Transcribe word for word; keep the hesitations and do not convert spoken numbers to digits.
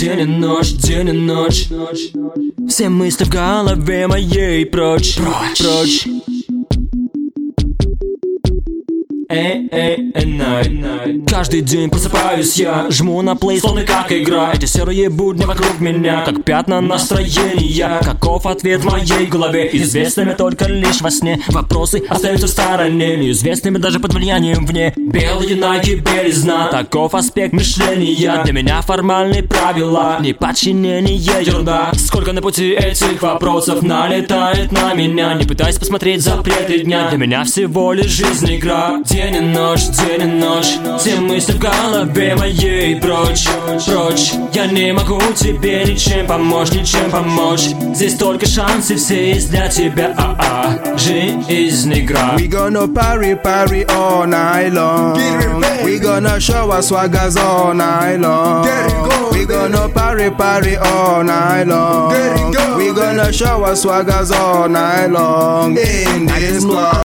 день и ночь, день и ночь. Все мысли в голове моей прочь, прочь, прочь. Эй, эй, эй, най. Каждый день просыпаюсь я, жму на плей, словно как игра. Эти серые будни вокруг меня, как пятна настроения. Каков ответ в моей голове? Известными только лишь во сне. Вопросы остаются в стороне, неизвестными даже под влиянием вне. Белые найки, белизна, таков аспект мышления. Для меня формальные правила, неподчинение, ерунда. Сколько на пути этих вопросов налетает на меня. Не пытаясь посмотреть запреты дня, для меня всего лишь жизнь игра. День и ночь, день и ночь, все мысли в голове моей прочь, прочь. Я не могу тебе ничем помочь, ничем помочь. Здесь только шансы все есть для тебя, а-а. Жизнь игра. We gonna party, party all night long. We gonna show our swaggers all night long. We gonna party, party all night long. We gonna show our swaggers all night long in this club.